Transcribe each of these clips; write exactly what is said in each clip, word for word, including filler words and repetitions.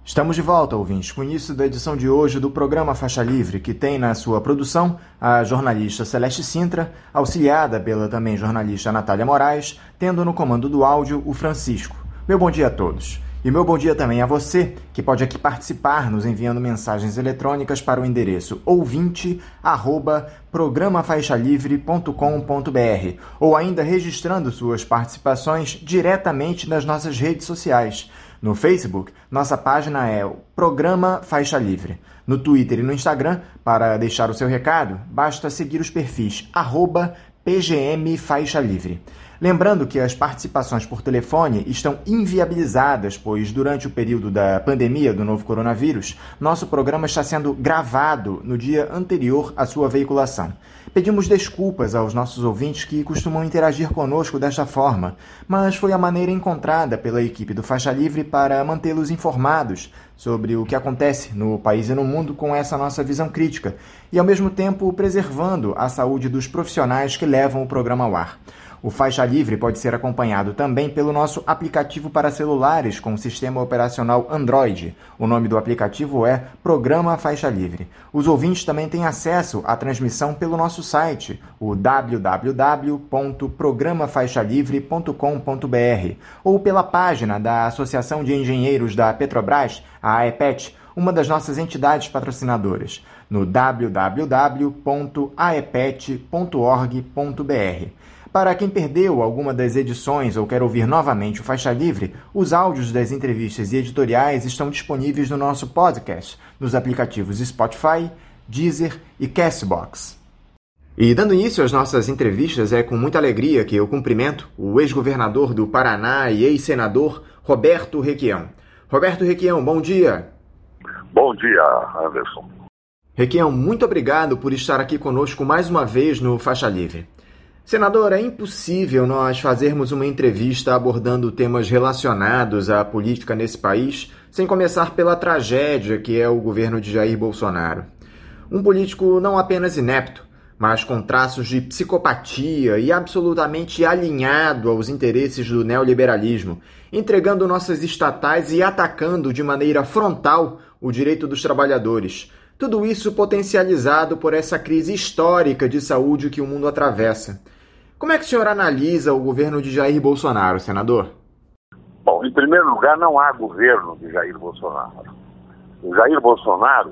Estamos de volta, ouvintes, com o início da edição de hoje do programa Faixa Livre, que tem na sua produção a jornalista Celeste Sintra, auxiliada pela também jornalista Natália Moraes, tendo no comando do áudio o Francisco. Meu bom dia a todos. E meu bom dia também a você, que pode aqui participar nos enviando mensagens eletrônicas para o endereço ouvinte arroba programa faixa livre ponto com ponto br ou ainda registrando suas participações diretamente nas nossas redes sociais. No Facebook, nossa página é o Programa Faixa Livre. No Twitter e no Instagram, para deixar o seu recado, basta seguir os perfis arroba P G M Faixa Livre. Lembrando que as participações por telefone estão inviabilizadas, pois durante o período da pandemia do novo coronavírus, nosso programa está sendo gravado no dia anterior à sua veiculação. Pedimos desculpas aos nossos ouvintes que costumam interagir conosco desta forma, mas foi a maneira encontrada pela equipe do Faixa Livre para mantê-los informados sobre o que acontece no país e no mundo com essa nossa visão crítica e, ao mesmo tempo, preservando a saúde dos profissionais que levam o programa ao ar. O Faixa Livre pode ser acompanhado também pelo nosso aplicativo para celulares com sistema operacional Android. O nome do aplicativo é Programa Faixa Livre. Os ouvintes também têm acesso à transmissão pelo nosso site, o w w w ponto programa faixa livre ponto com ponto br, ou pela página da Associação de Engenheiros da Petrobras, a AEPET, uma das nossas entidades patrocinadoras, no w w w ponto aepet ponto org ponto br. Para quem perdeu alguma das edições ou quer ouvir novamente o Faixa Livre, os áudios das entrevistas e editoriais estão disponíveis no nosso podcast, nos aplicativos Spotify, Deezer e Castbox. E dando início às nossas entrevistas, é com muita alegria que eu cumprimento o ex-governador do Paraná e ex-senador Roberto Requião. Roberto Requião, bom dia. Bom dia, Anderson. Requião, muito obrigado por estar aqui conosco mais uma vez no Faixa Livre. Senador, é impossível nós fazermos uma entrevista abordando temas relacionados à política nesse país sem começar pela tragédia que é o governo de Jair Bolsonaro. Um político não apenas inepto, mas com traços de psicopatia e absolutamente alinhado aos interesses do neoliberalismo, entregando nossas estatais e atacando de maneira frontal o direito dos trabalhadores. Tudo isso potencializado por essa crise histórica de saúde que o mundo atravessa. Como é que o senhor analisa o governo de Jair Bolsonaro, senador? Bom, em primeiro lugar, não há governo de Jair Bolsonaro. O Jair Bolsonaro,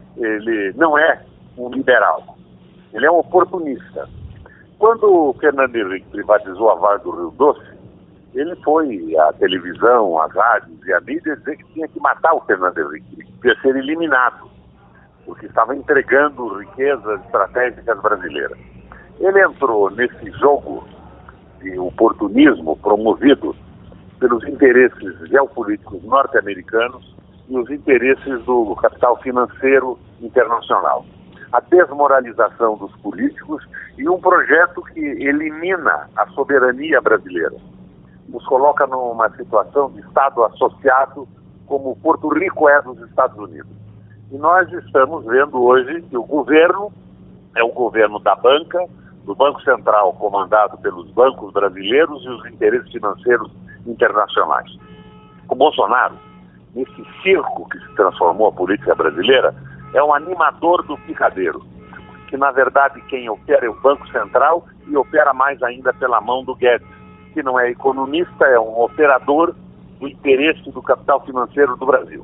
ele não é um liberal, ele é um oportunista. Quando o Fernando Henrique privatizou a Vale do Rio Doce, ele foi à televisão, às rádios e à mídia dizer que tinha que matar o Fernando Henrique, que devia ser eliminado, porque estava entregando riquezas estratégicas brasileiras. Ele entrou nesse jogo de oportunismo promovido pelos interesses geopolíticos norte-americanos e os interesses do capital financeiro internacional. A desmoralização dos políticos e um projeto que elimina a soberania brasileira. Nos coloca numa situação de Estado associado como Porto Rico é dos Estados Unidos. E nós estamos vendo hoje que o governo é o governo da banca, do Banco Central comandado pelos bancos brasileiros e os interesses financeiros internacionais. O Bolsonaro, nesse circo que se transformou a política brasileira, é um animador do picadeiro, que na verdade quem opera é o Banco Central e opera mais ainda pela mão do Guedes, que não é economista, é um operador do interesse do capital financeiro do Brasil.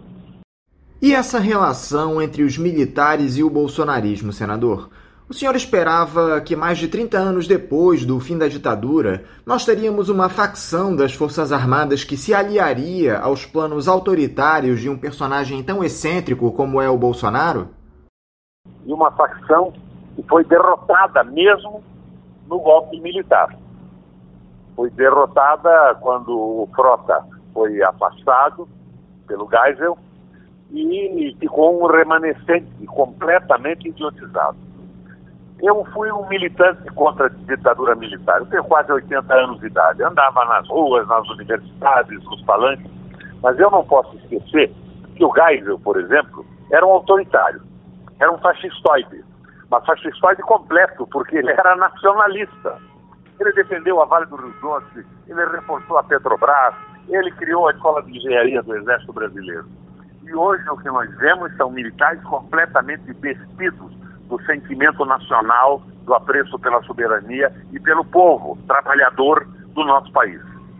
E essa relação entre os militares e o bolsonarismo, senador? O senhor esperava que mais de trinta anos depois do fim da ditadura, nós teríamos uma facção das Forças Armadas que se aliaria aos planos autoritários de um personagem tão excêntrico como é o Bolsonaro? E uma facção que foi derrotada mesmo no golpe militar. Foi derrotada quando o Frota foi afastado pelo Geisel e ficou um remanescente completamente idiotizado. Eu fui um militante contra a ditadura militar. Eu tenho quase oitenta anos de idade. Andava nas ruas, nas universidades, nos palanques. Mas eu não posso esquecer que o Geisel, por exemplo, era um autoritário. Era um fascistoide. Mas fascistoide completo, porque ele era nacionalista. Ele defendeu a Vale do Rio Doce, ele reforçou a Petrobras, ele criou a Escola de Engenharia do Exército Brasileiro. E hoje o que nós vemos são militares completamente despidos do sentimento nacional, do apreço pela soberania e pelo povo trabalhador do nosso país.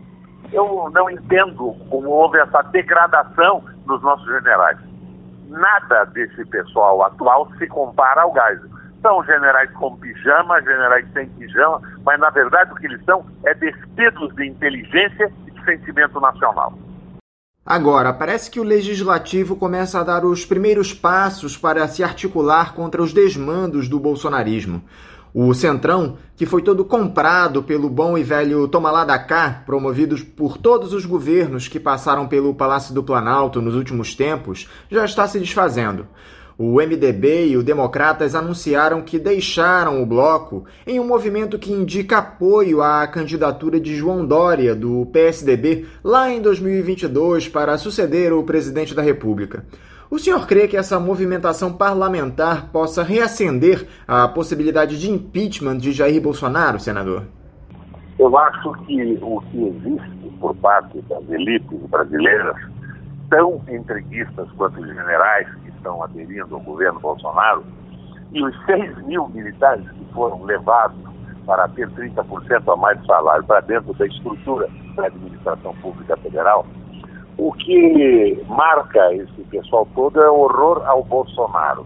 Eu não entendo como houve essa degradação dos nossos generais. Nada desse pessoal atual se compara ao Geisel. São generais com pijama, generais sem pijama, mas na verdade o que eles são é despidos de inteligência e de sentimento nacional. Agora, parece que o Legislativo começa a dar os primeiros passos para se articular contra os desmandos do bolsonarismo. O Centrão, que foi todo comprado pelo bom e velho toma lá da cá, promovidos por todos os governos que passaram pelo Palácio do Planalto nos últimos tempos, já está se desfazendo. O M D B e o Democratas anunciaram que deixaram o bloco em um movimento que indica apoio à candidatura de João Dória, do P S D B, lá em dois mil e vinte e dois, para suceder o presidente da República. O senhor crê que essa movimentação parlamentar possa reacender a possibilidade de impeachment de Jair Bolsonaro, senador? Eu acho que o que existe por parte das elites brasileiras, tão entreguistas quanto os generais que estão aderindo ao governo Bolsonaro, e os seis mil militares que foram levados para ter trinta por cento a mais de salário para dentro da estrutura da administração pública federal, o que marca esse pessoal todo é o horror ao Bolsonaro.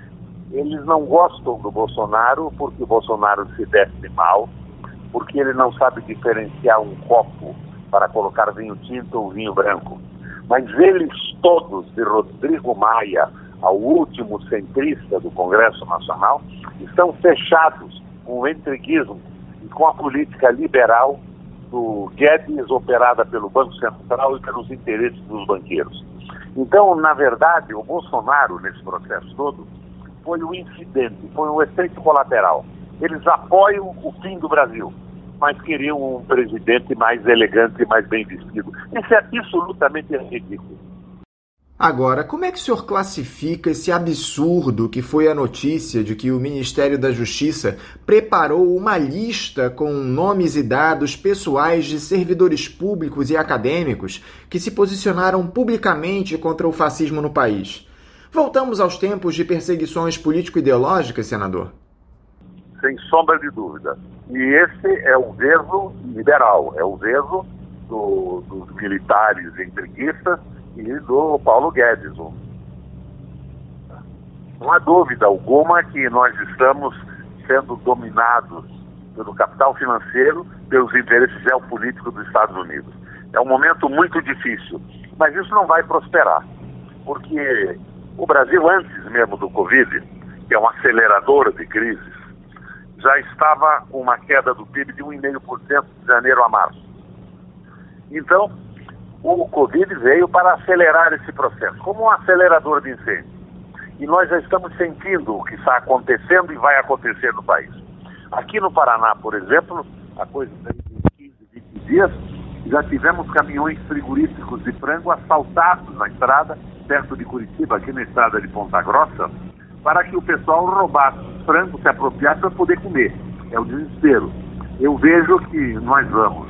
Eles não gostam do Bolsonaro porque o Bolsonaro se veste mal, porque ele não sabe diferenciar um copo para colocar vinho tinto ou vinho branco. Mas eles todos, de Rodrigo Maia ao último centrista do Congresso Nacional, estão fechados com o entreguismo e com a política liberal do Guedes, operada pelo Banco Central e pelos interesses dos banqueiros. Então, na verdade, o Bolsonaro, nesse processo todo, foi um incidente, foi um efeito colateral. Eles apoiam o fim do Brasil, mas queriam um presidente mais elegante e mais bem vestido. Isso é absolutamente ridículo. Agora, como é que o senhor classifica esse absurdo que foi a notícia de que o Ministério da Justiça preparou uma lista com nomes e dados pessoais de servidores públicos e acadêmicos que se posicionaram publicamente contra o fascismo no país? Voltamos aos tempos de perseguições político-ideológicas, senador? Sem sombra de dúvida. E esse é o verso liberal, é o verso do, dos militares entreguistas e do Paulo Guedes. Não há dúvida alguma que nós estamos sendo dominados pelo capital financeiro, pelos interesses geopolíticos dos Estados Unidos. É um momento muito difícil, mas isso não vai prosperar, porque o Brasil, antes mesmo do Covid, que é um acelerador de crises, já estava com uma queda do P I B de um vírgula cinco por cento de janeiro a março. Então, o Covid veio para acelerar esse processo, como um acelerador de incêndio. E nós já estamos sentindo o que está acontecendo e vai acontecer no país. Aqui no Paraná, por exemplo, há coisa de quinze, vinte dias, já tivemos caminhões frigoríficos de frango assaltados na estrada, perto de Curitiba, aqui na estrada de Ponta Grossa, para que o pessoal roubasse frango, se apropriasse para poder comer. É o desespero. Eu vejo que nós vamos,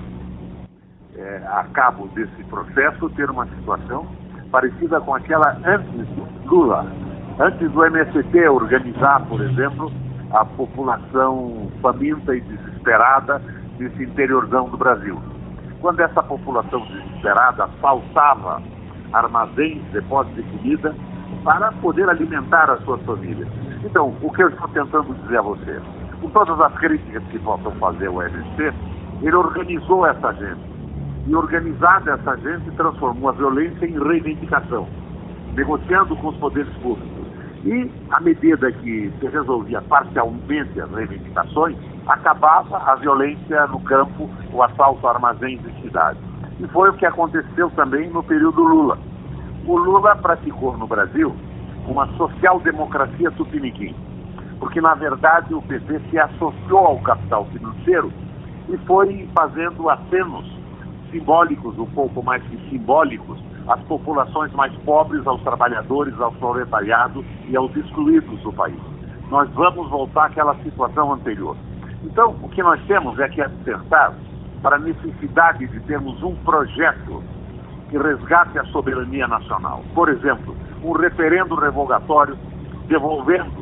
é, a cabo desse processo, ter uma situação parecida com aquela antes do Lula, antes do M S T organizar, por exemplo, a população faminta e desesperada desse interiorzão do Brasil. Quando essa população desesperada assaltava armazéns, depósitos de comida, para poder alimentar as suas famílias. Então, o que eu estou tentando dizer a você, com todas as críticas que possam fazer o M S T, ele organizou essa gente. E organizada essa gente, transformou a violência em reivindicação, negociando com os poderes públicos. E, à medida que se resolvia parcialmente as reivindicações, acabava a violência no campo, o assalto a armazéns de cidades. E foi o que aconteceu também no período Lula. O Lula praticou no Brasil uma social-democracia tupiniquim, porque, na verdade, o P T se associou ao capital financeiro e foi fazendo acenos simbólicos, um pouco mais que simbólicos, às populações mais pobres, aos trabalhadores, ao proletariado e aos excluídos do país. Nós vamos voltar àquela situação anterior. Então, o que nós temos é que acertar para a necessidade de termos um projeto que resgate a soberania nacional. Por exemplo, um referendo revogatório devolvendo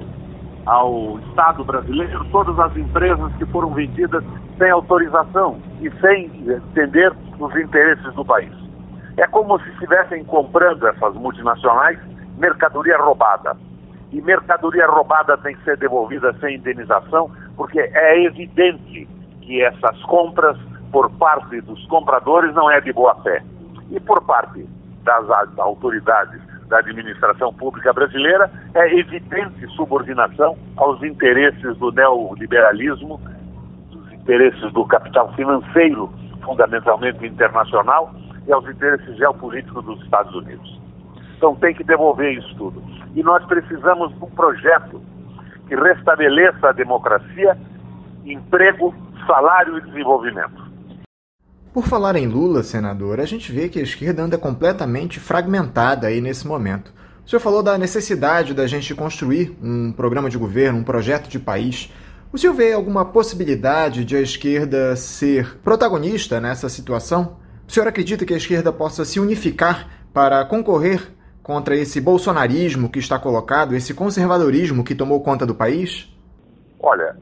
ao Estado brasileiro todas as empresas que foram vendidas sem autorização e sem entender os interesses do país. É como se estivessem comprando essas multinacionais mercadoria roubada. E mercadoria roubada tem que ser devolvida sem indenização, porque é evidente que essas compras por parte dos compradores não é de boa fé. E por parte das autoridades da administração pública brasileira, é evidente subordinação aos interesses do neoliberalismo, dos interesses do capital financeiro, fundamentalmente internacional, e aos interesses geopolíticos dos Estados Unidos. Então tem que devolver isso tudo. E nós precisamos de um projeto que restabeleça a democracia, emprego, salário e desenvolvimento. Por falar em Lula, senador, a gente vê que a esquerda anda completamente fragmentada aí nesse momento. O senhor falou da necessidade da gente construir um programa de governo, um projeto de país. O senhor vê alguma possibilidade de a esquerda ser protagonista nessa situação? O senhor acredita que a esquerda possa se unificar para concorrer contra esse bolsonarismo que está colocado, esse conservadorismo que tomou conta do país? Olha,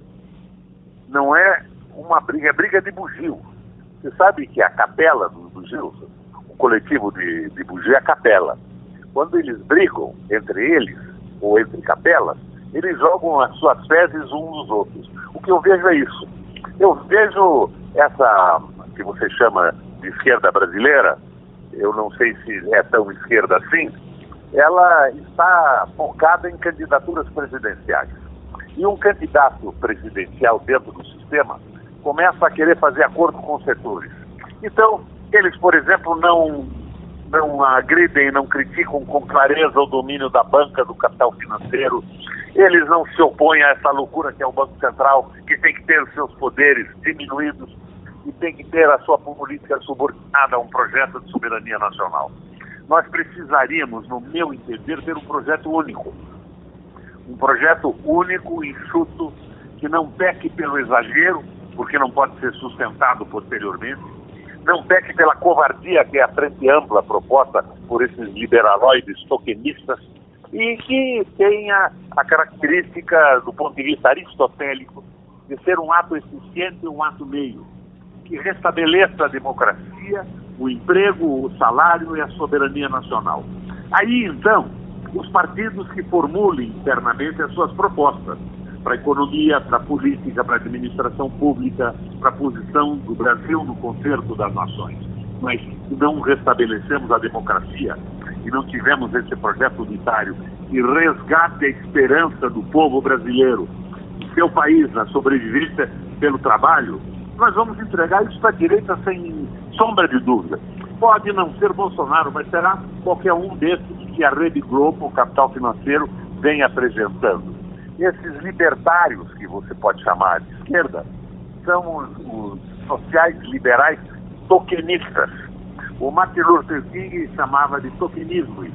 não é uma briga, é briga de bugio. Você sabe que a capela dos bugios, o coletivo de, de bugio é a capela. Quando eles brigam entre eles, ou entre capelas, eles jogam as suas fezes uns nos outros. O que eu vejo é isso. Eu vejo essa, que você chama de esquerda brasileira, eu não sei se é tão esquerda assim, ela está focada em candidaturas presidenciais. E um candidato presidencial dentro do sistema começa a querer fazer acordo com os setores. Então, eles, por exemplo, não, não agridem, não criticam com clareza o domínio da banca, do capital financeiro. Eles não se opõem a essa loucura que é o Banco Central, que tem que ter os seus poderes diminuídos e tem que ter a sua política subordinada a um projeto de soberania nacional. Nós precisaríamos, no meu entender, ter um projeto único. Um projeto único, enxuto, que não peque pelo exagero, porque não pode ser sustentado posteriormente, não peque pela covardia, que é a frente ampla proposta por esses liberaloides tokenistas, e que tenha a característica, do ponto de vista aristotélico, de ser um ato eficiente e um ato meio, que restabeleça a democracia, o emprego, o salário e a soberania nacional. Aí, então, os partidos que formulem internamente as suas propostas para a economia, para a política, para a administração pública, para a posição do Brasil no concerto das nações. Mas se não restabelecemos a democracia e não tivemos esse projeto unitário que resgate a esperança do povo brasileiro, do seu país, na sobrevivência pelo trabalho, nós vamos entregar isso para a direita sem sombra de dúvida. Pode não ser Bolsonaro, mas será qualquer um desses que a Rede Globo, o capital financeiro, vem apresentando. Esses libertários, que você pode chamar de esquerda, são os, os sociais liberais tokenistas. O Martin Luther King chamava de tokenismo.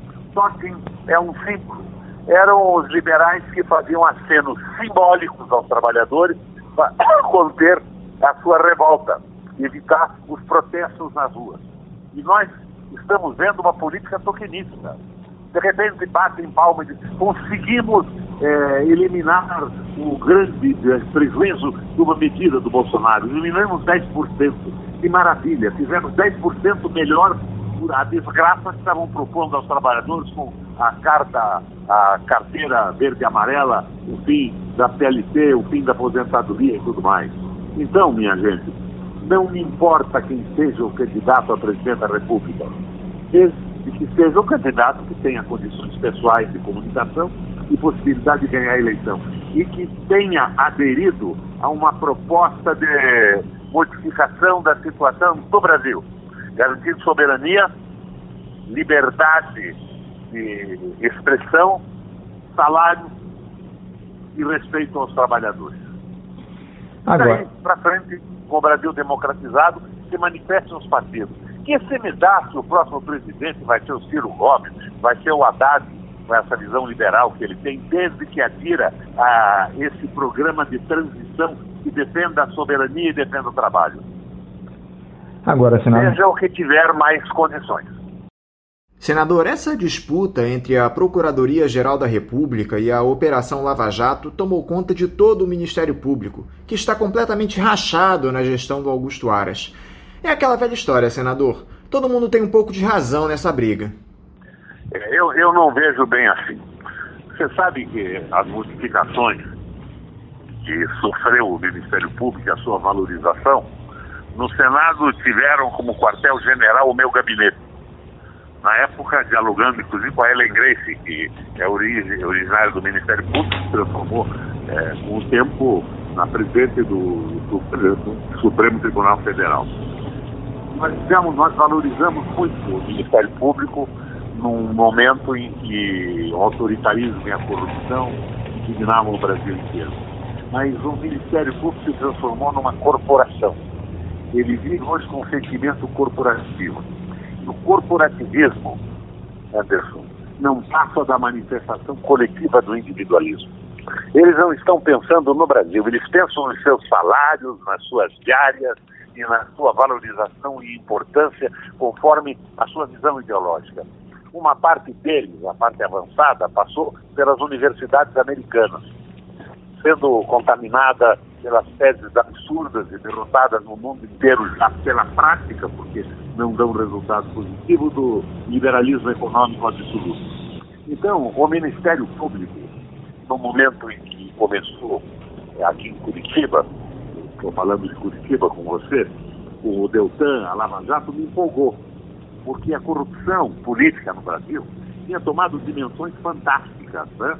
Token é um símbolo. Eram os liberais que faziam acenos simbólicos aos trabalhadores para conter a sua revolta, evitar os protestos nas ruas. E nós estamos vendo uma política tokenista. De repente bate em palma e diz, conseguimos é, eliminar o grande é, prejuízo de uma medida do Bolsonaro. Eliminamos dez por cento. Que maravilha, fizemos dez por cento melhor por a desgraça que estavam propondo aos trabalhadores com a carta, a carteira verde e amarela, o fim da C L T, o fim da aposentadoria e tudo mais. Então, minha gente, não me importa quem seja o candidato a presidente da República, desde que seja um candidato que tenha condições pessoais de comunicação e possibilidade de ganhar a eleição, e que tenha aderido a uma proposta de modificação da situação do Brasil, garantindo soberania, liberdade de expressão, salário e respeito aos trabalhadores. Agora, daí para frente, com o Brasil democratizado, se manifestem os partidos. Que se me dá se o próximo presidente vai ser o Ciro Gomes, vai ser o Haddad, com essa visão liberal que ele tem, desde que adira a esse programa de transição que defenda a soberania e defenda o trabalho. Agora, senador... seja o que tiver mais condições. Senador, essa disputa entre a Procuradoria-Geral da República e a Operação Lava Jato tomou conta de todo o Ministério Público, que está completamente rachado na gestão do Augusto Aras. É aquela velha história, senador. Todo mundo tem um pouco de razão nessa briga. Eu, eu não vejo bem assim. Você sabe que as modificações que sofreu o Ministério Público e a sua valorização, no Senado tiveram como quartel-general o meu gabinete. Na época, dialogando inclusive com a Ellen Grace, que é origem, originária do Ministério Público, se transformou é, com o tempo na presidente do, do, do Supremo Tribunal Federal. Nós, digamos, nós valorizamos muito o Ministério Público num momento em que o autoritarismo e a corrupção indignavam o Brasil inteiro. Mas o Ministério Público se transformou numa corporação. Ele vive hoje com um sentimento corporativo. O corporativismo, Anderson, não passa da manifestação coletiva do individualismo. Eles não estão pensando no Brasil, eles pensam nos seus salários, nas suas diárias e na sua valorização e importância conforme a sua visão ideológica. Uma parte deles, a parte avançada, passou pelas universidades americanas, sendo contaminada pelas teses absurdas e derrotadas no mundo inteiro já pela prática, porque não dão resultado positivo do liberalismo econômico absoluto. Então, o Ministério Público, no momento em que começou aqui em Curitiba, estou falando de Curitiba com você, o Deltan, a Lava Jato, me empolgou, porque a corrupção política no Brasil tinha tomado dimensões fantásticas, né?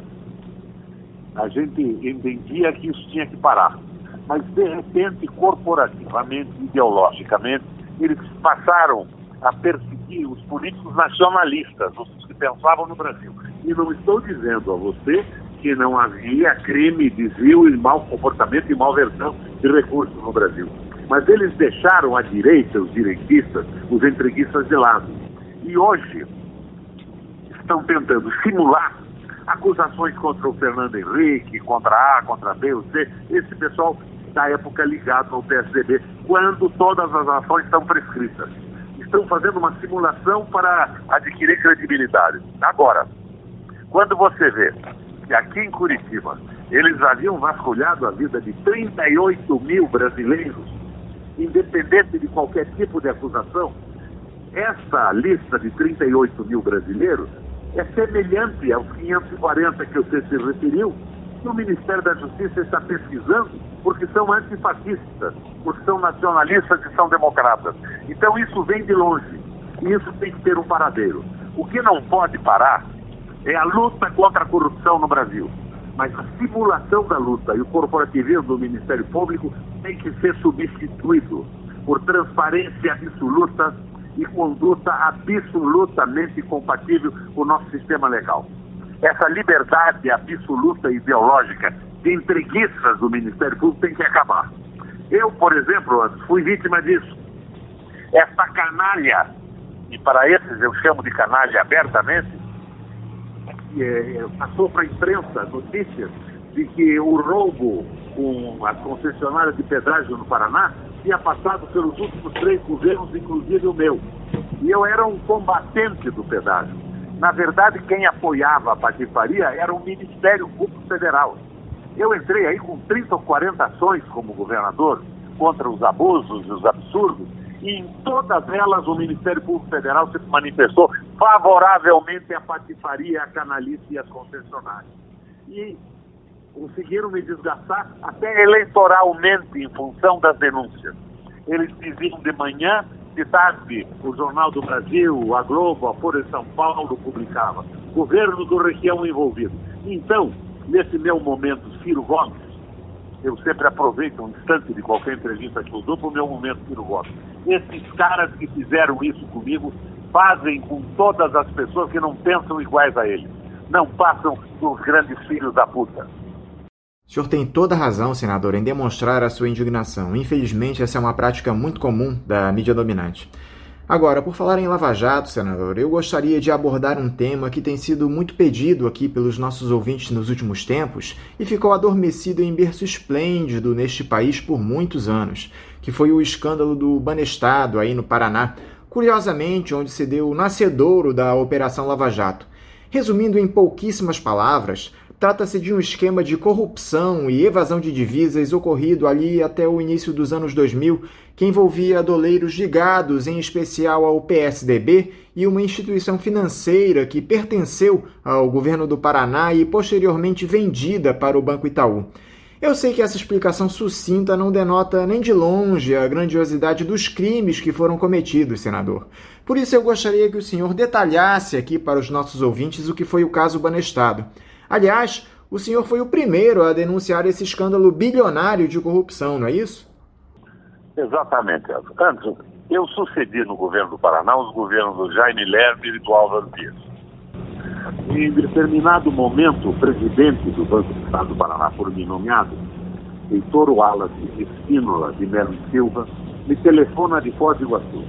A gente entendia que isso tinha que parar. Mas, de repente, corporativamente, ideologicamente, eles passaram a perseguir os políticos nacionalistas, os que pensavam no Brasil. E não estou dizendo a você que não havia crime, desvio e mau comportamento e malversão de recursos no Brasil. Mas eles deixaram a direita, os direitistas, os entreguistas de lado. E hoje estão tentando simular acusações contra o Fernando Henrique, contra A, contra B, o C, esse pessoal da época ligado ao P S D B, quando todas as ações estão prescritas. Estão fazendo uma simulação para adquirir credibilidade. Agora, quando você vê que aqui em Curitiba eles haviam vasculhado a vida de trinta e oito mil brasileiros, independente de qualquer tipo de acusação, essa lista de trinta e oito mil brasileiros é semelhante aos quinhentos e quarenta que você se referiu, que o Ministério da Justiça está pesquisando, porque são antifascistas, porque são nacionalistas e são democratas. Então isso vem de longe, e isso tem que ter um paradeiro. O que não pode parar é a luta contra a corrupção no Brasil. Mas a simulação da luta e o corporativismo do Ministério Público tem que ser substituído por transparência absoluta e conduta absolutamente compatível com o nosso sistema legal. Essa liberdade absoluta e ideológica de entreguistas do Ministério Público tem que acabar. Eu, por exemplo, fui vítima disso. Essa canalha, e para esses eu chamo de canalha abertamente, é, passou para a imprensa notícias de que o roubo com a concessionária de pedágio no Paraná tinha passado pelos últimos três governos, inclusive o meu. E eu era um combatente do pedágio. Na verdade, quem apoiava a patifaria era o Ministério Público Federal. Eu entrei aí com trinta ou quarenta ações como governador contra os abusos e os absurdos, e em todas elas o Ministério Público Federal se manifestou favoravelmente à patifaria, à canalice e às concessionárias. E conseguiram me desgastar até eleitoralmente em função das denúncias. Eles diziam de manhã, de tarde, o Jornal do Brasil, a Globo, a Folha de São Paulo publicava. Governo do Requião envolvido. Então, nesse meu momento, Ciro Gomes, eu sempre aproveito um instante de qualquer entrevista que eu dou para o meu momento, Ciro Gomes. Esses caras que fizeram isso comigo fazem com todas as pessoas que não pensam iguais a eles. Não passam dos grandes filhos da puta. O senhor tem toda a razão, senador, em demonstrar a sua indignação. Infelizmente, essa é uma prática muito comum da mídia dominante. Agora, por falar em Lava Jato, senador, eu gostaria de abordar um tema que tem sido muito pedido aqui pelos nossos ouvintes nos últimos tempos e ficou adormecido em berço esplêndido neste país por muitos anos, que foi o escândalo do Banestado aí no Paraná, curiosamente onde se deu o nascedouro da Operação Lava Jato. Resumindo em pouquíssimas palavras, trata-se de um esquema de corrupção e evasão de divisas ocorrido ali até o início dos anos dois mil, que envolvia doleiros ligados, em especial ao P S D B, e uma instituição financeira que pertenceu ao governo do Paraná e posteriormente vendida para o Banco Itaú. Eu sei que essa explicação sucinta não denota nem de longe a grandiosidade dos crimes que foram cometidos, senador. Por isso eu gostaria que o senhor detalhasse aqui para os nossos ouvintes o que foi o caso Banestado. Aliás, o senhor foi o primeiro a denunciar esse escândalo bilionário de corrupção, não é isso? Exatamente, Elcio. Antes, eu sucedi no governo do Paraná os governos do Jaime Lerner e do Álvaro Dias. Em determinado momento, o presidente do Banco do Estado do Paraná, por mim nomeado, Heitor Wallace Espínola de Melo e Silva, me telefona de Foz do Iguaçu.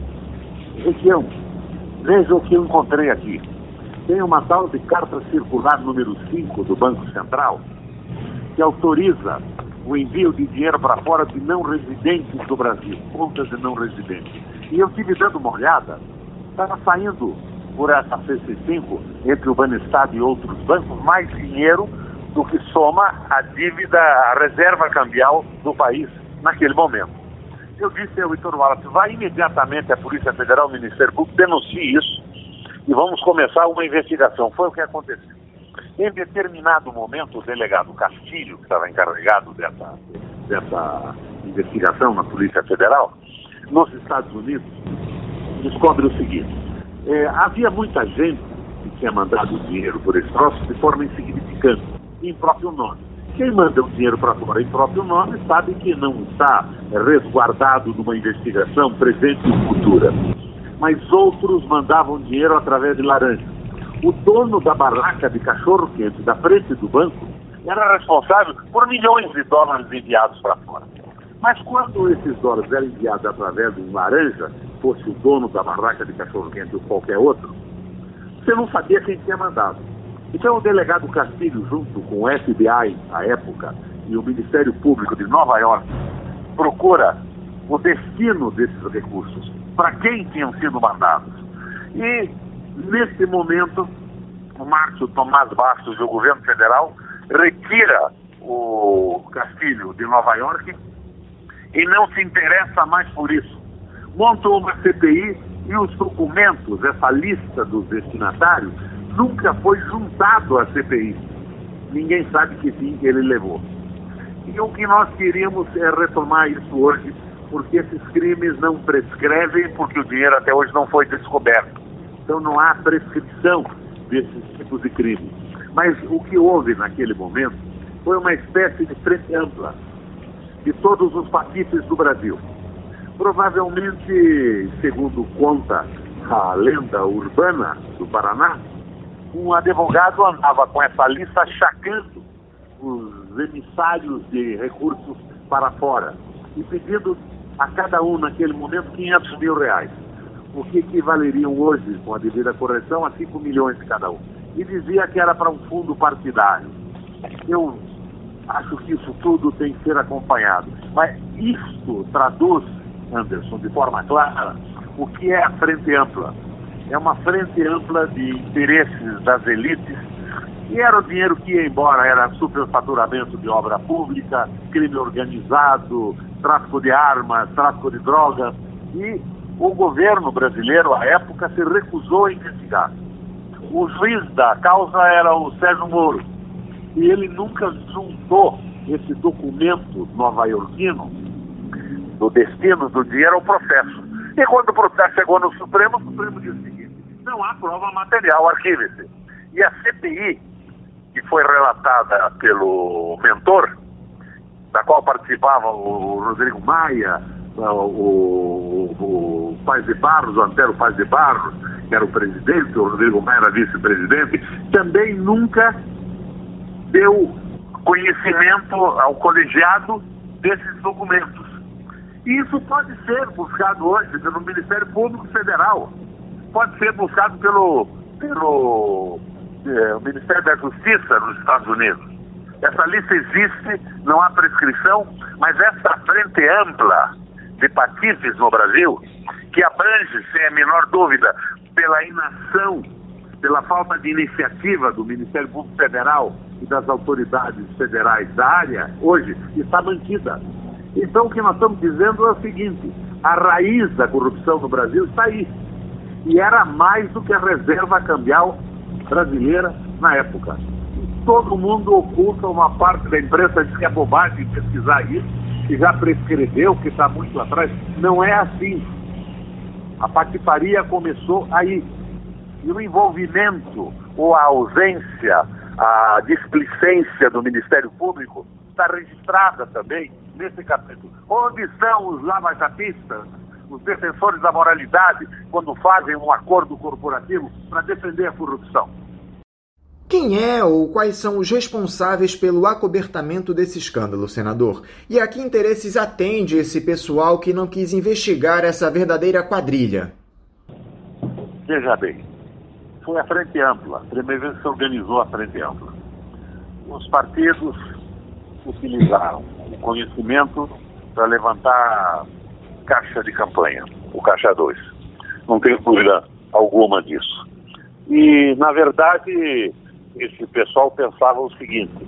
Região, veja o que eu encontrei aqui. Tem uma tal de carta circular número cinco do Banco Central que autoriza o envio de dinheiro para fora de não residentes do Brasil, contas de não residentes. E eu estive dando uma olhada, estava saindo por essa C C cinco, entre o Banestado e outros bancos, mais dinheiro do que soma a dívida, a reserva cambial do país naquele momento. Eu disse ao Heitor Wallace, vá imediatamente à Polícia Federal, ao Ministério Público, denuncie isso e vamos começar uma investigação. Foi o que aconteceu. Em determinado momento, o delegado Castilho, que estava encarregado dessa, dessa investigação na Polícia Federal, nos Estados Unidos, descobre o seguinte: é, havia muita gente que tinha mandado o dinheiro por esse troço de forma insignificante, em próprio nome. Quem manda o dinheiro para fora em próprio nome sabe que não está resguardado numa investigação presente e futura. Mas outros mandavam dinheiro através de laranja. O dono da barraca de cachorro-quente da frente do banco era responsável por milhões de dólares enviados para fora. Mas quando esses dólares eram enviados através de um laranja, fosse o dono da barraca de cachorro-quente ou qualquer outro, você não sabia quem tinha mandado. Então o delegado Castilho, junto com o F B I, à época, e o Ministério Público de Nova York, procura o destino desses recursos, para quem tinham sido mandados. E, nesse momento, o Márcio Tomás Bastos, do governo federal, retira o Castilho de Nova York e não se interessa mais por isso. Monta uma C P I e os documentos, essa lista dos destinatários, nunca foi juntado à C P I. Ninguém sabe que fim ele levou. E o que nós queríamos é retomar isso hoje, porque esses crimes não prescrevem, porque o dinheiro até hoje não foi descoberto. Então não há prescrição desses tipos de crimes. Mas o que houve naquele momento foi uma espécie de frente ampla de todos os patícios do Brasil. Provavelmente, segundo conta a lenda urbana do Paraná, um advogado andava com essa lista achacando os emissários de recursos para fora e pedindo a cada um naquele momento quinhentos mil reais, o que equivaleriam hoje, com a devida correção, a cinco milhões de cada um. E dizia que era para um fundo partidário. Eu acho que isso tudo tem que ser acompanhado. Mas isto traduz, Anderson, de forma clara, o que é a frente ampla. É uma frente ampla de interesses das elites, e era o dinheiro que ia embora, era superfaturamento de obra pública, crime organizado, tráfico de armas, tráfico de drogas, e o governo brasileiro, à época, se recusou a investigar. O juiz da causa era o Sérgio Moro, e ele nunca juntou esse documento nova-iorquino do destino do dinheiro ao processo. E quando o processo chegou no Supremo, o Supremo disse o seguinte: não há prova material, arquive-se. E a C P I, que foi relatada pelo mentor, da qual participavam o Rodrigo Maia, o, o, o Paz de Barros, o Antero Paz de Barros, que era o presidente, o Rodrigo Maia era vice-presidente, também nunca deu conhecimento ao colegiado desses documentos. E isso pode ser buscado hoje pelo Ministério Público Federal, pode ser buscado pelo, pelo é, Ministério da Justiça nos Estados Unidos. Essa lista existe, não há prescrição, mas essa frente ampla de patifes no Brasil, que abrange, sem a menor dúvida, pela inação, pela falta de iniciativa do Ministério Público Federal e das autoridades federais da área, hoje está mantida. Então o que nós estamos dizendo é o seguinte: a raiz da corrupção no Brasil está aí. E era mais do que a reserva cambial brasileira na época. Todo mundo oculta, uma parte da imprensa diz que é bobagem pesquisar isso, que já prescreveu, que está muito atrás. Não é assim. A patifaria começou aí. E o envolvimento ou a ausência, a displicência do Ministério Público está registrada também nesse capítulo. Onde estão os lavajatistas, os defensores da moralidade, quando fazem um acordo corporativo para defender a corrupção? Quem é ou quais são os responsáveis pelo acobertamento desse escândalo, senador? E a que interesses atende esse pessoal que não quis investigar essa verdadeira quadrilha? Veja bem, foi a Frente Ampla, a primeira vez que se organizou a Frente Ampla. Os partidos utilizaram o conhecimento para levantar caixa de campanha, o Caixa dois. Não tenho dúvida alguma disso. E, na verdade, esse pessoal pensava o seguinte: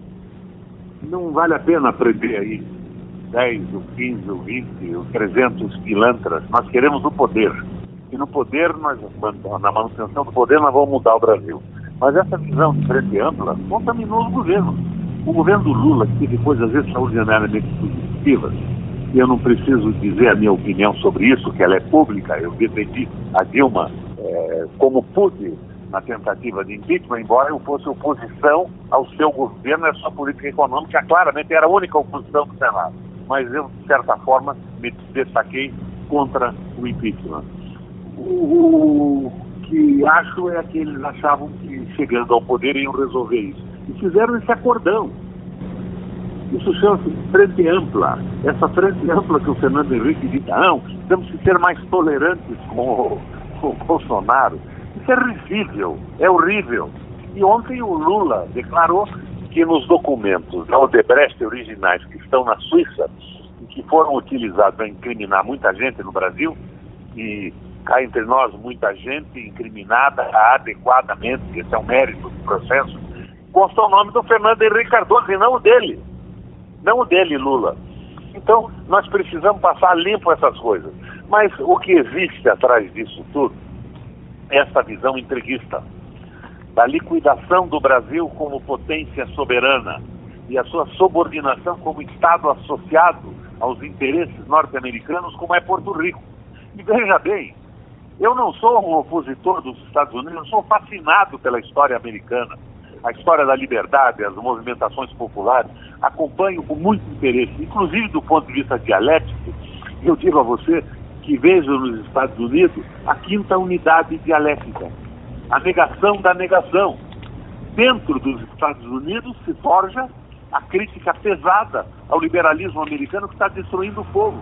não vale a pena prender aí dez, ou quinze, ou vinte, ou trezentos pilantras. Nós queremos o poder. E no poder, nós, na manutenção do poder, nós vamos mudar o Brasil. Mas essa visão de frente ampla contaminou o governo. O governo do Lula, que teve coisas extraordinariamente positivas, e eu não preciso dizer a minha opinião sobre isso, que ela é pública. Eu defendi a Dilma é, como pude na tentativa de impeachment, embora eu fosse oposição ao seu governo e à sua política econômica, claramente era a única oposição do Senado. Mas eu, de certa forma, me destaquei contra o impeachment. O que acho é que eles achavam que, chegando ao poder, iam resolver isso. E fizeram esse acordão. Isso chama-se frente ampla. Essa frente ampla que o Fernando Henrique diz: não, temos que ser mais tolerantes com o, com o Bolsonaro. Isso é risível, é horrível. E ontem o Lula declarou que nos documentos da Odebrecht originais que estão na Suíça e que foram utilizados para incriminar muita gente no Brasil, e cá entre nós muita gente incriminada adequadamente, esse é o mérito do processo, consta o nome do Fernando Henrique Cardoso e não o dele. Não o dele, Lula. Então, nós precisamos passar limpo essas coisas. Mas o que existe atrás disso tudo é essa visão entreguista da liquidação do Brasil como potência soberana e a sua subordinação como Estado associado aos interesses norte-americanos, como é Porto Rico. E veja bem, eu não sou um opositor dos Estados Unidos, eu sou fascinado pela história americana, a história da liberdade, as movimentações populares, acompanho com muito interesse, inclusive do ponto de vista dialético. Eu digo a você que vejo nos Estados Unidos a quinta unidade dialética, a negação da negação. Dentro dos Estados Unidos se forja a crítica pesada ao liberalismo americano que está destruindo o povo.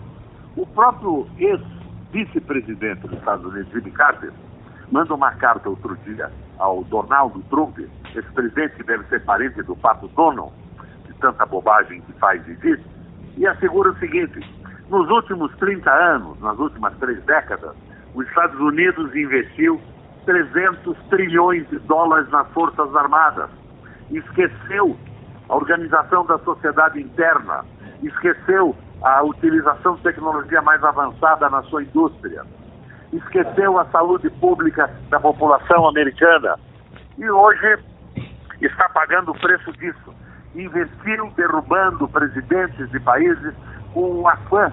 O próprio ex-vice-presidente dos Estados Unidos, Jimmy Carter, manda uma carta outro dia ao Donald Trump, esse presidente que deve ser parente do Pato Donald, de tanta bobagem que faz e diz, e assegura o seguinte: nos últimos trinta anos, nas últimas três décadas, os Estados Unidos investiu trezentos trilhões de dólares nas Forças Armadas, esqueceu a organização da sociedade interna, esqueceu a utilização de tecnologia mais avançada na sua indústria, esqueceu a saúde pública da população americana e hoje está pagando o preço disso. Investiu derrubando presidentes de países com um afã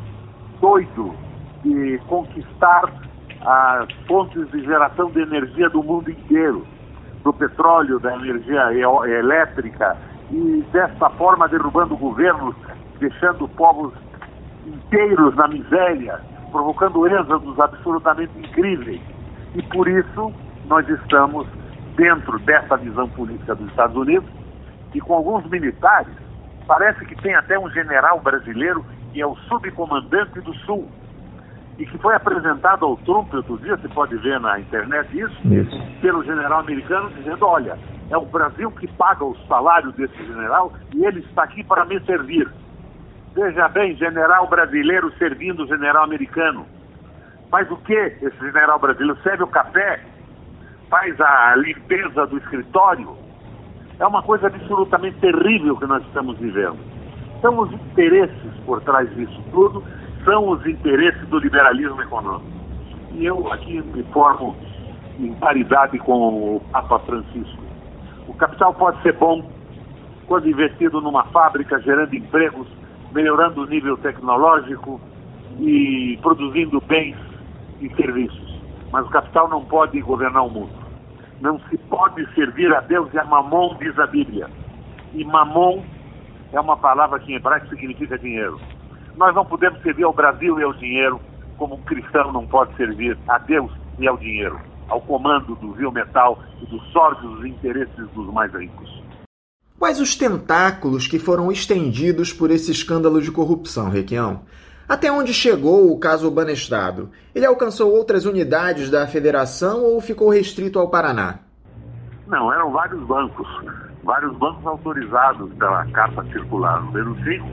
doido de conquistar as fontes de geração de energia do mundo inteiro, do petróleo, da energia elétrica, e dessa forma derrubando governos, deixando povos inteiros na miséria, provocando êxodos absolutamente incríveis. E por isso nós estamos dentro dessa visão política dos Estados Unidos, e com alguns militares, parece que tem até um general brasileiro que é o subcomandante do Sul, e que foi apresentado ao Trump outro dia, você pode ver na internet isso, isso, pelo general americano, dizendo, olha, é o Brasil que paga o salário desse general e ele está aqui para me servir. Veja bem, general brasileiro servindo o general americano. Faz o quê esse general brasileiro? Serve o café? Faz a limpeza do escritório? É uma coisa absolutamente terrível que nós estamos vivendo. Então os interesses por trás disso tudo são os interesses do liberalismo econômico. E eu aqui me formo em paridade com o Papa Francisco. O capital pode ser bom quando investido numa fábrica, gerando empregos, melhorando o nível tecnológico e produzindo bens e serviços. Mas o capital não pode governar o mundo. Não se pode servir a Deus e a Mamon, diz a Bíblia. E Mamon é uma palavra que em hebraico significa dinheiro. Nós não podemos servir ao Brasil e ao dinheiro, como um cristão não pode servir a Deus e ao dinheiro, ao comando do vil metal e dos sórdidos interesses dos mais ricos. Quais os tentáculos que foram estendidos por esse escândalo de corrupção, Requião? Até onde chegou o caso Banestado? Ele alcançou outras unidades da federação ou ficou restrito ao Paraná? Não, eram vários bancos. Vários bancos autorizados pela Carta Circular número cinco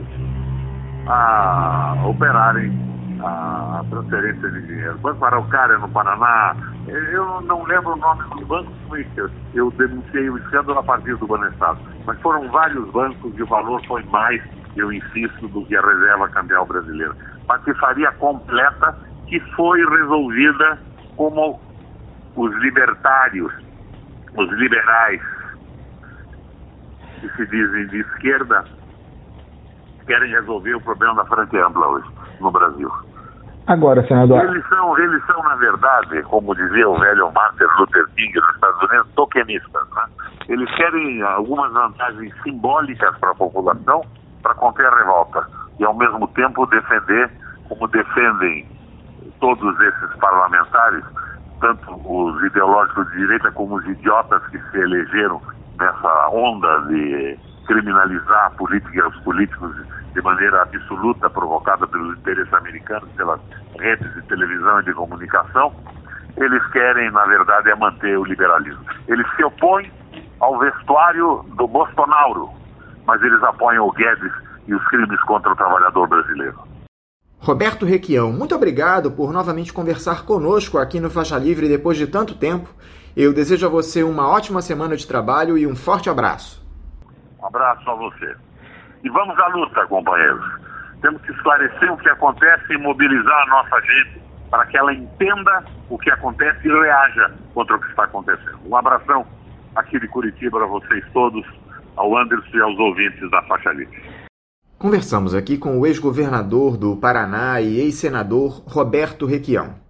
a operarem a transferência de dinheiro. Banco Araucária, no Paraná, eu não lembro o nome dos bancos, eu denunciei o escândalo a partir do Banestado. Mas foram vários bancos e o valor foi mais, eu insisto, do que a reserva cambial brasileira. Patifaria completa que foi resolvida como os libertários, os liberais, que se dizem de esquerda, querem resolver o problema da frente ampla hoje, no Brasil. Agora, senador... Eles são, eles são, na verdade, como dizia o velho Martin Luther King nos Estados Unidos, tokenistas, né? Eles querem algumas vantagens simbólicas para a população para conter a revolta e, ao mesmo tempo, defender, como defendem todos esses parlamentares, tanto os ideológicos de direita como os idiotas que se elegeram nessa onda de criminalizar a política e os políticos de maneira absoluta, provocada pelos interesses americanos, pelas redes de televisão e de comunicação. Eles querem, na verdade, é manter o liberalismo. Eles se opõem ao vestuário do Bolsonaro, mas eles apoiam o Guedes e os crimes contra o trabalhador brasileiro. Roberto Requião, muito obrigado por novamente conversar conosco aqui no Faixa Livre depois de tanto tempo. Eu desejo a você uma ótima semana de trabalho e um forte abraço. Um abraço a você. E vamos à luta, companheiros. Temos que esclarecer o que acontece e mobilizar a nossa gente para que ela entenda o que acontece e reaja contra o que está acontecendo. Um abração aqui de Curitiba a vocês todos, ao Anderson e aos ouvintes da Faixa Livre. Conversamos aqui com o ex-governador do Paraná e ex-senador Roberto Requião.